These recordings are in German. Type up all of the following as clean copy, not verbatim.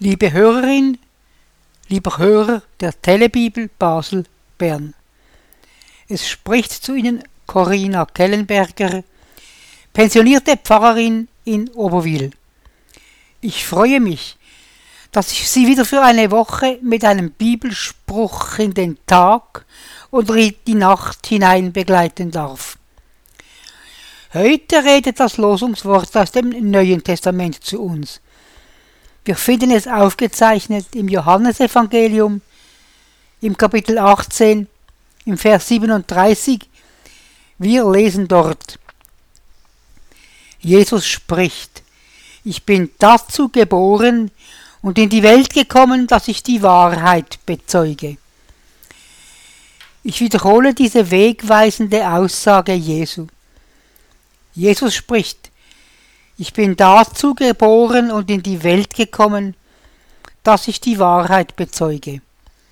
Liebe Hörerin, lieber Hörer der Telebibel Basel Bern. Es spricht zu Ihnen Corinna Kellenberger, pensionierte Pfarrerin in Oberwil. Ich freue mich, dass ich Sie wieder für eine Woche mit einem Bibelspruch in den Tag oder in die Nacht hinein begleiten darf. Heute redet das Losungswort aus dem Neuen Testament zu uns. Wir finden es aufgezeichnet im Johannesevangelium, im Kapitel 18, im Vers 37. Wir lesen dort: Jesus spricht: Ich bin dazu geboren und in die Welt gekommen, dass ich die Wahrheit bezeuge. Ich wiederhole diese wegweisende Aussage Jesu. Jesus spricht: Ich bin dazu geboren und in die Welt gekommen, dass ich die Wahrheit bezeuge.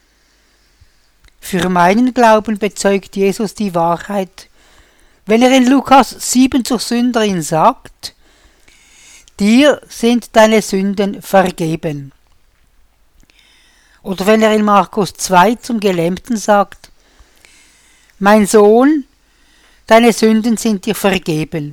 Für meinen Glauben bezeugt Jesus die Wahrheit, wenn er in Lukas 7 zur Sünderin sagt: Dir sind deine Sünden vergeben. Oder wenn er in Markus 2 zum Gelähmten sagt: Mein Sohn, deine Sünden sind dir vergeben.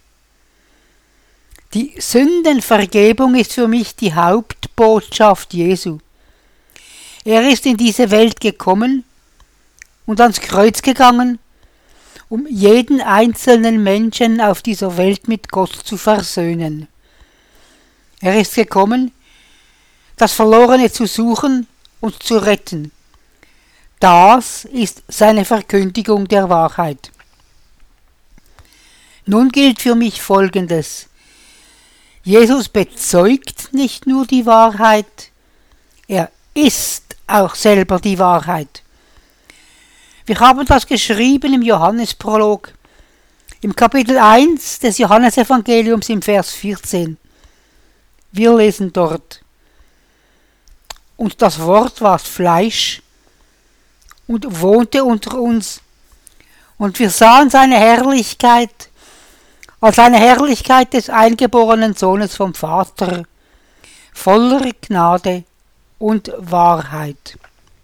Die Sündenvergebung ist für mich die Hauptbotschaft Jesu. Er ist in diese Welt gekommen und ans Kreuz gegangen, um jeden einzelnen Menschen auf dieser Welt mit Gott zu versöhnen. Er ist gekommen, das Verlorene zu suchen und zu retten. Das ist seine Verkündigung der Wahrheit. Nun gilt für mich Folgendes: Jesus bezeugt nicht nur die Wahrheit, er ist auch selber die Wahrheit. Wir haben das geschrieben im Johannesprolog, im Kapitel 1 des Johannesevangeliums im Vers 14. Wir lesen dort: Und das Wort ward Fleisch und wohnte unter uns, und wir sahen seine Herrlichkeit, als eine Herrlichkeit des eingeborenen Sohnes vom Vater, voller Gnade und Wahrheit.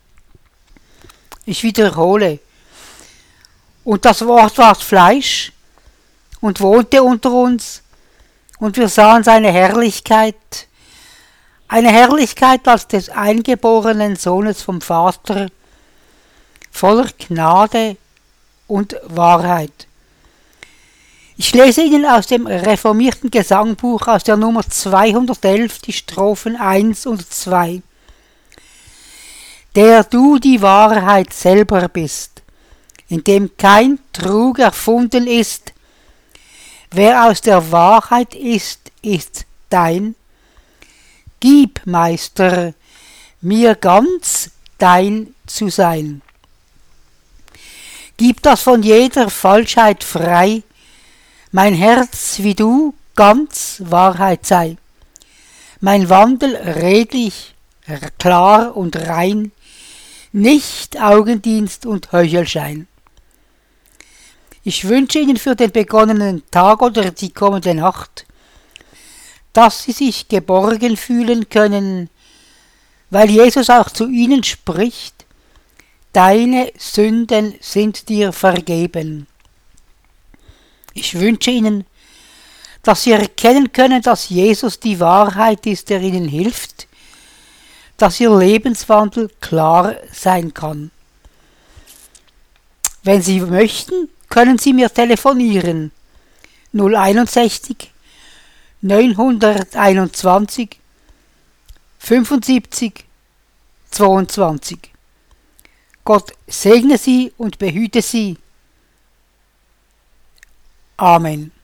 Ich wiederhole: Und das Wort ward Fleisch und wohnte unter uns, und wir sahen seine Herrlichkeit, eine Herrlichkeit als des eingeborenen Sohnes vom Vater, voller Gnade und Wahrheit. Ich lese Ihnen aus dem reformierten Gesangbuch aus der Nummer 211 die Strophen 1 und 2. Der du die Wahrheit selber bist, in dem kein Trug erfunden ist, wer aus der Wahrheit ist, ist dein. Gib, Meister, mir ganz dein zu sein. Gib das von jeder Falschheit frei, mein Herz wie du ganz Wahrheit sei. Mein Wandel redlich, klar und rein, nicht Augendienst und Heuchelschein. Ich wünsche Ihnen für den begonnenen Tag oder die kommende Nacht, dass Sie sich geborgen fühlen können, weil Jesus auch zu Ihnen spricht: Deine Sünden sind dir vergeben. Ich wünsche Ihnen, dass Sie erkennen können, dass Jesus die Wahrheit ist, der Ihnen hilft, dass Ihr Lebenswandel klar sein kann. Wenn Sie möchten, können Sie mir telefonieren: 061 921 75 22. Gott segne Sie und behüte Sie. Amen.